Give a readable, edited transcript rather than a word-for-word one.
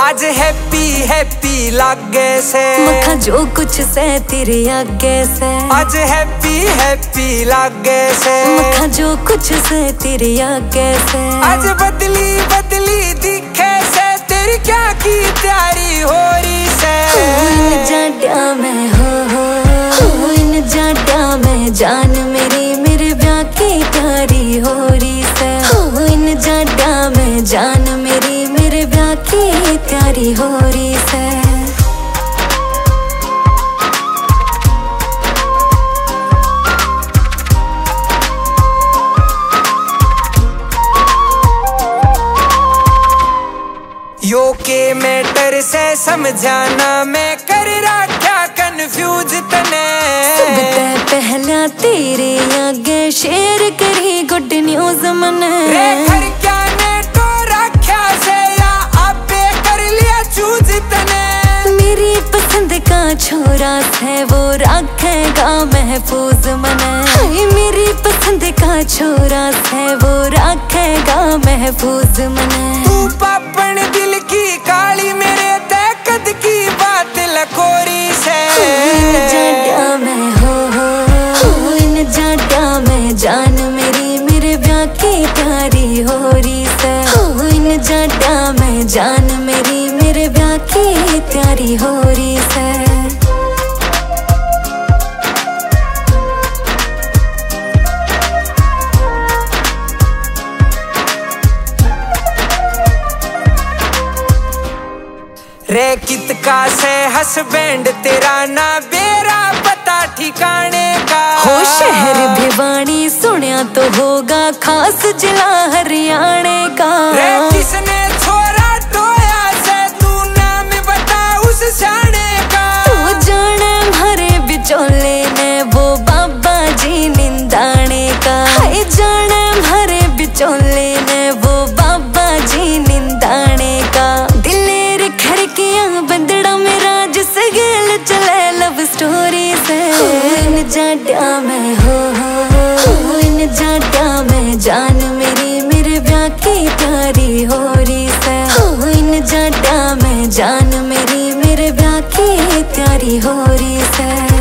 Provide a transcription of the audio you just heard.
आज happy happy लागे से मखा जो कुछ से तेरे आगे से। आज हैप्पी हैप्पी लागे से मखा जो कुछ से तेरे आगे से। आज बदली बदली दिखे से तेरी क्या की तैयारी हो रही से। इन जाड्या में हो इन जाड्या में जान मेरी मेरे ब्याह की तैयारी हो रही से। इन जाड्या में जान मेरी मेरे ब्याह की तैयारी हो रही से। यो के मैटर से समझाना मैं कर रखा कंफ्यूज तने। पहला तेरे आगे शेयर करी गुड न्यूज मने। घर क्या ने तो रखा से या आपे कर लिया चूज तने। मेरी पसंद का छोरा है वो रखेगा महफूज मने। मेरी पसंद का छोरा है वो रखेगा महफूज मने। तू पापन दिल की काली मेरे ते कद की बात लकोरी से। इन जाड्या में हो इन जाड्या में जान मेरी मेरे ब्याह की तैयारी हो रही से। इन जाड्या में जान मेरी मेरे ब्याह की तैयारी हो रही से। रे कितका से हस्बैंड तेरा ना बेरा पता ठिकाने का। हो शहर भिवानी सुनिया तो होगा खास जिला हरियाणा का। रे किसने छोरा टोया से तू नाम बता उस शाने का। तू जाने हमारे बिचौले ने वो बाबा जी निंदाने का। हाय जाने हमारे बिचौले ने वो बाबा जी निंदाने का। दिलेर खड़कियां बंदड़ा मेरा जिस गेल चले लव स्टोरी से। इन जाड्या में हो इन जाड्या में जान मेरी मेरे ब्याह की तैयारी हो रही से। इन जाड्या में जान मेरी मेरे ब्याह की तैयारी हो रही से।